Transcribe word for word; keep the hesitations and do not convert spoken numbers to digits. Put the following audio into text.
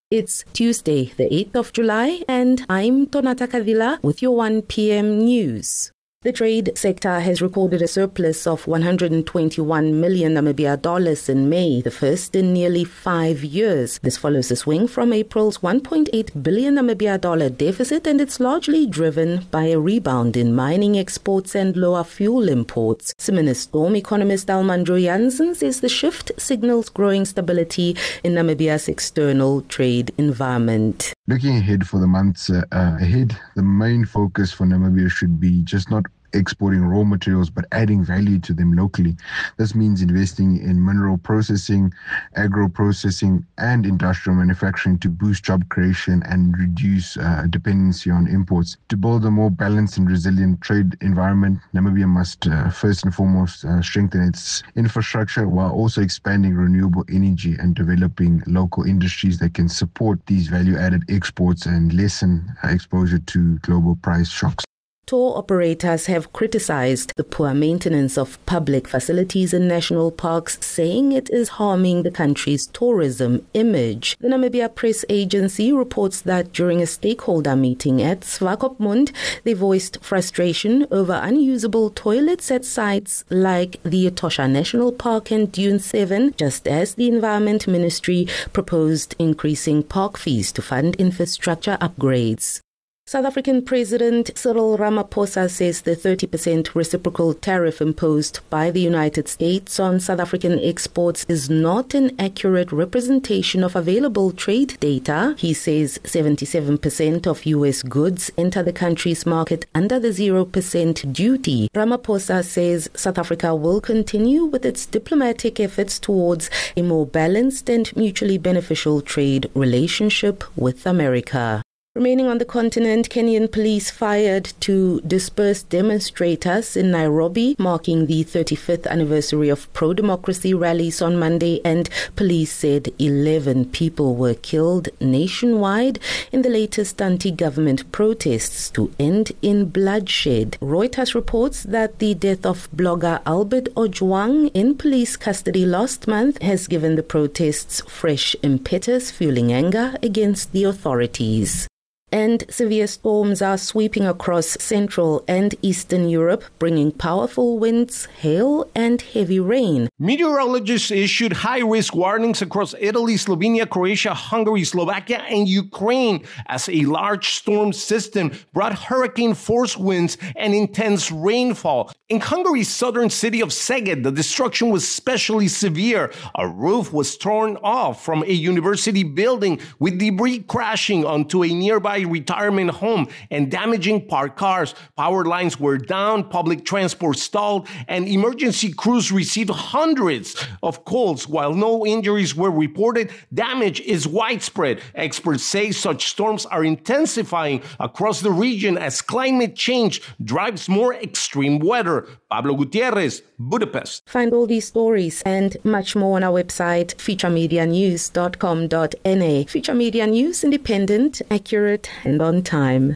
It's Tuesday, the eighth of July, and I'm Tonata Kavila with your one p m news. The trade sector has recorded a surplus of one hundred twenty-one million Namibia dollars in May, the first in nearly five years. This follows a swing from April's one point eight billion Namibia dollar deficit, and it's largely driven by a rebound in mining exports and lower fuel imports. Similar Storm economist Almandro Jansen says the shift signals growing stability in Namibia's external trade environment. Looking ahead for the months uh, ahead, the main focus for Namibia should be just not exporting raw materials but adding value to them locally. This means investing in mineral processing, agro processing and industrial manufacturing to boost job creation and reduce uh, dependency on imports. To build a more balanced and resilient trade environment, Namibia must uh, first and foremost uh, strengthen its infrastructure while also expanding renewable energy and developing local industries that can support these value-added exports and lessen uh, exposure to global price shocks. Tour operators have criticized the poor maintenance of public facilities in national parks, saying it is harming the country's tourism image. The Namibia Press Agency reports that during a stakeholder meeting at Swakopmund, they voiced frustration over unusable toilets at sites like the Etosha National Park and Dune seven, just as the Environment Ministry proposed increasing park fees to fund infrastructure upgrades. South African President Cyril Ramaphosa says the thirty percent reciprocal tariff imposed by the United States on South African exports is not an accurate representation of available trade data. He says seventy-seven percent of U S goods enter the country's market under the zero percent duty. Ramaphosa says South Africa will continue with its diplomatic efforts towards a more balanced and mutually beneficial trade relationship with America. Remaining on the continent, Kenyan police fired to disperse demonstrators in Nairobi, marking the thirty-fifth anniversary of pro-democracy rallies on Monday, and police said eleven people were killed nationwide in the latest anti-government protests to end in bloodshed. Reuters reports that the death of blogger Albert Ojwang in police custody last month has given the protests fresh impetus, fueling anger against the authorities. And severe storms are sweeping across Central and Eastern Europe, bringing powerful winds, hail, and heavy rain. Meteorologists issued high-risk warnings across Italy, Slovenia, Croatia, Hungary, Slovakia, and Ukraine as a large storm system brought hurricane-force winds and intense rainfall. In Hungary's southern city of Szeged, the destruction was especially severe. A roof was torn off from a university building, with debris crashing onto a nearby retirement home and damaging parked cars. Power lines were down, public transport stalled, and emergency crews received hundreds of calls. While no injuries were reported, damage is widespread. Experts say such storms are intensifying across the region as climate change drives more extreme weather. Pablo Gutierrez, Budapest. Find all these stories and much more on our website, future media news dot com dot n a. Future Media News, independent, accurate, and on time.